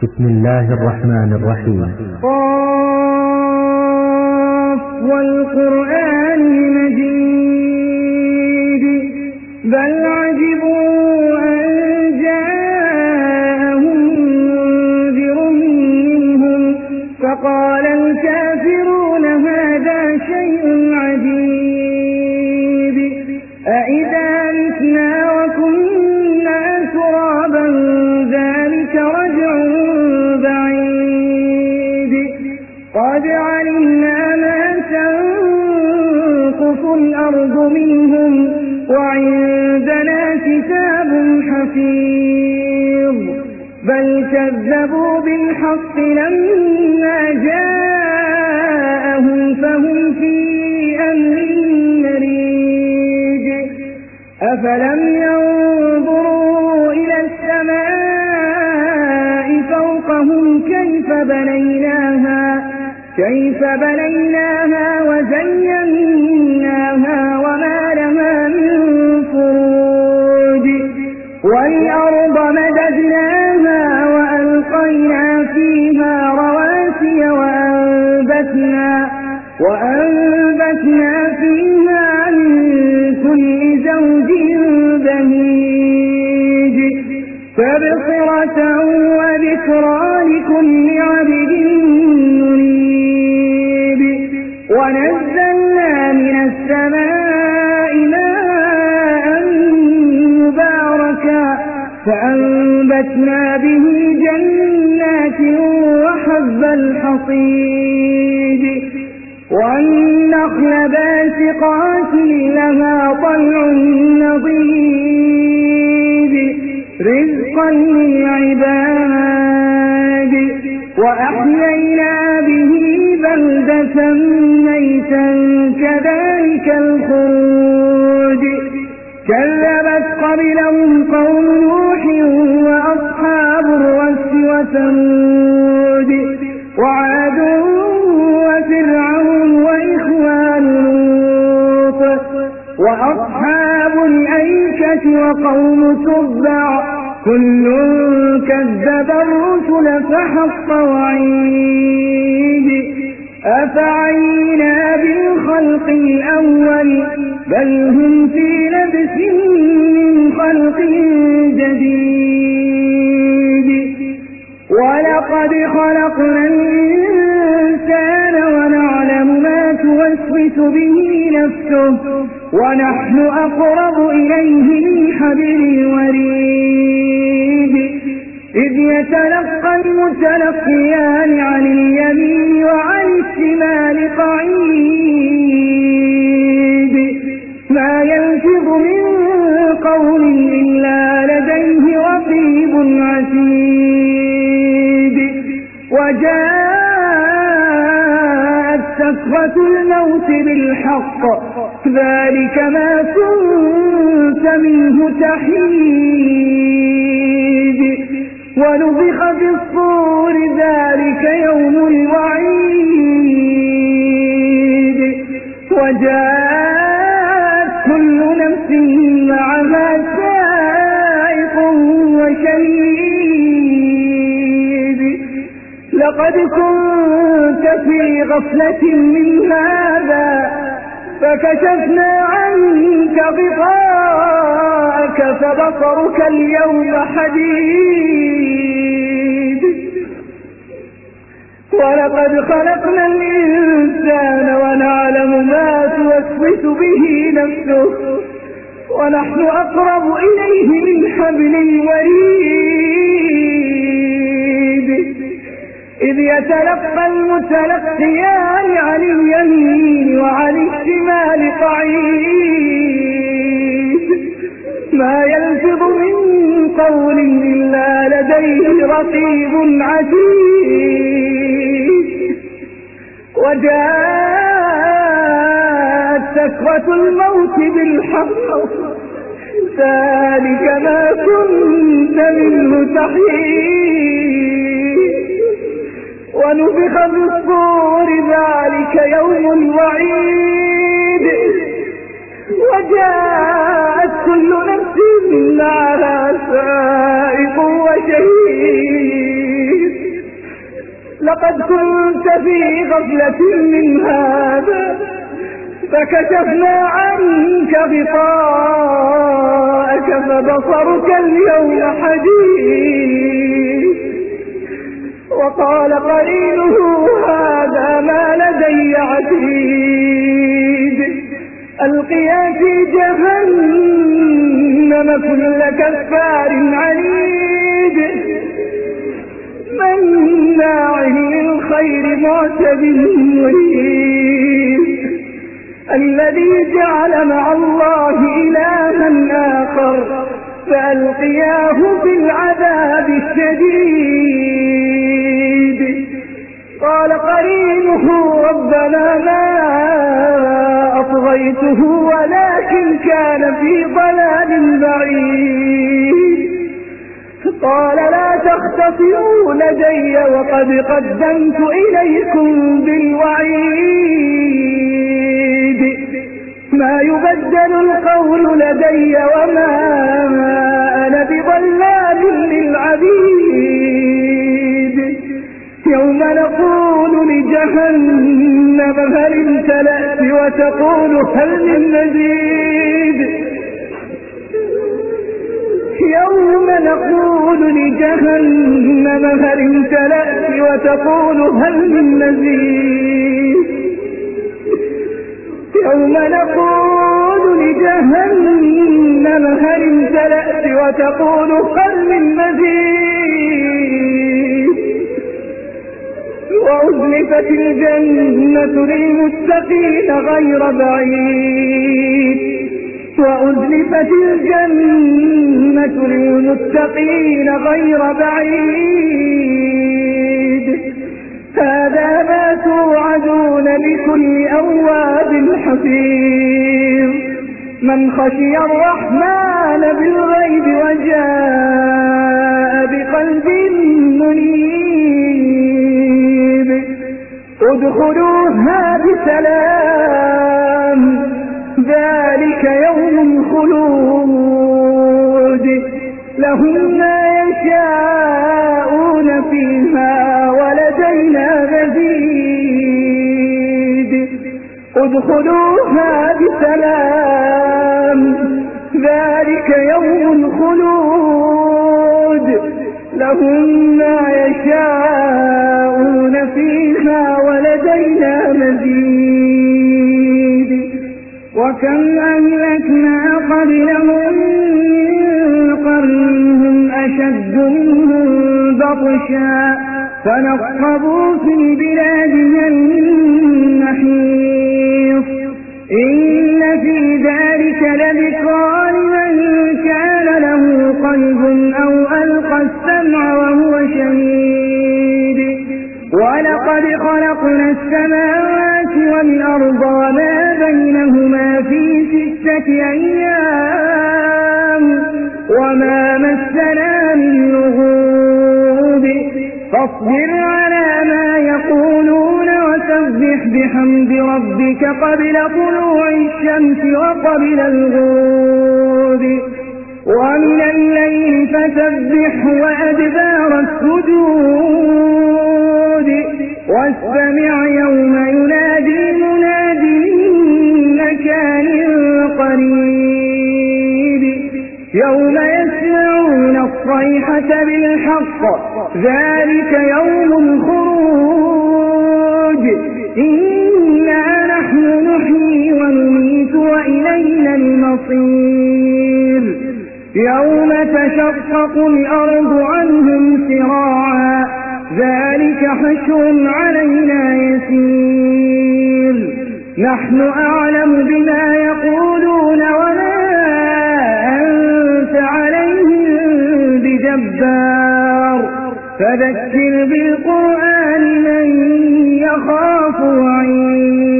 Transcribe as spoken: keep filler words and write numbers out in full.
بسم الله الرحمن الرحيم. قاف والقرآن المجيد بل عجبوا أن جاءهم منذر منهم فقال الكافرون هذا شيء عجيب أإذا متنا وكنا ترابا ذلك رجع بعيد قد علمنا ما تنقص الأرض منهم وعندنا كتاب حفيظ بل كذبوا بالحق لما جاءهم فهم في أمر مريج أفلم ينظروا إلى السماء فوقهم كيف بنيناها كيف بنيناها وزيناها وما لها من فروج والأرض مددناها وألقينا فيها رواسي وأنبتنا وأنبتنا فيها من كل زوج بهيج تبصرة وذكرى لكل عبد منيب ونزلنا من السماء ماء مباركا فأنبتنا به جنات وحب الحصيد والنخل باسقات لها طلع نضيد رزقا للعباد وأحيينا به بلدة ميتا كذلك الخروج كذبت قبلهم قوم نوح وأصحاب الرس وثمود وعاد وفرعون وإخوان لوط وأصحاب الأيكة وقوم تبع كل كذب الرسل فحق وعيد أفعينا بالخلق الأول بل هم في لبس من خلق جديد ولقد خلقنا الإنسان ونعلم ما توسوس به نفسه ونحن أقرب إليه من حبل الوريد إذ يتلقى المتلقيان عن اليمين وعن الشمال قعيد ما يلفظ من قول إلا لديه رقيب عتيد وجاءت سكرة الموت بالحق ذلك ما كنت منه تحيد ونفخ في الصور ذلك يوم الوعيد وجاءت كل نفس معها سائق وشهيد لقد كنت في غفلة من هذا فكشفنا عنك غطاءك فبصرك اليوم حديد ولقد خلقنا الإنسان ونعلم ما توسوس به نفسه ونحن أقرب إليه من حبل الوريد إذ يتلقى المتلقيان عن اليمين وعن الشمال قعيد ما يلفظ من قول إلا لديه رقيب عتيد وجاءت سكرة الموت بالحق ذلك ما كنت منه تحيد ونفخ في الصور ذلك يوم الوعيد وجاءت كل نفس معها سائق وشهيد لقد كنت في غفلة من هذا فكشفنا عنك غطاءك فبصرك اليوم حديد. وقال قرينه هذا ما لدي عتيد. ألقيا في جهنم كل كفار عنيد مناع للخير معتد مريب الذي جعل مع الله إلها آخر فألقياه في العذاب الشديد. قال قرينه ربنا ما أطغيته ولكن كان في ضلال بعيد. قال لا تختصروا لدي وقد قدمت إليكم بالوعيد. ما يبدل القول لدي وما أنا بظلام للعبيد. يوم نقول لجهنم هل امتلأت وتقول هل من مزيد. يوم نقول لجهنم هل امتلأت وتقول هل من مزيد. يوم نقول لجهنم هل امتلأت وتقول هل من مزيد. وأزلفت الجنة للمتقين غير بعيد. وأزلفت الجنة للمتقين غير بعيد. هذا ما توعدون لكل أواب حفيظ من خشي الرحمن بالغيب وجاء بقلب منيب. ادخلوها بسلام ذلك يوم الخلود لهم ما يشاءون فيها ولدينا مزيد. ادخلوها بسلام ذلك يوم الخلود لهم ما يشاءون فيها ولدينا مزيد. وكم أهلكنا قبلهم من قرن هم أشد منهم بطشا فنقبوا في البلاد هل من محيص. إن في ذلك لذكرى لمن كان له قلب أو ألقى السمع وهو شهيد. ولقد خلقنا السماوات والأرض وما بينهما في ستة أيام وما مسنا من لغوب. فاصبر على ما يقولون وسبح بحمد ربك قبل طلوع الشمس وقبل الغروب ومن الليل فسبح وأدبار السجود. واستمع يوم ينادي مناد من مكان قريب. يوم يسمعون الصيحة بالحق ذلك يوم الخروج. إنا نحن نحيي ونميت وإلينا المصير. يوم تشقق الأرض عنهم سراعا ذلك حشر علينا يسير. نحن أعلم بما يقولون وما أنت عليهم بجبار. فذكر بالقرآن من يخاف وعيد.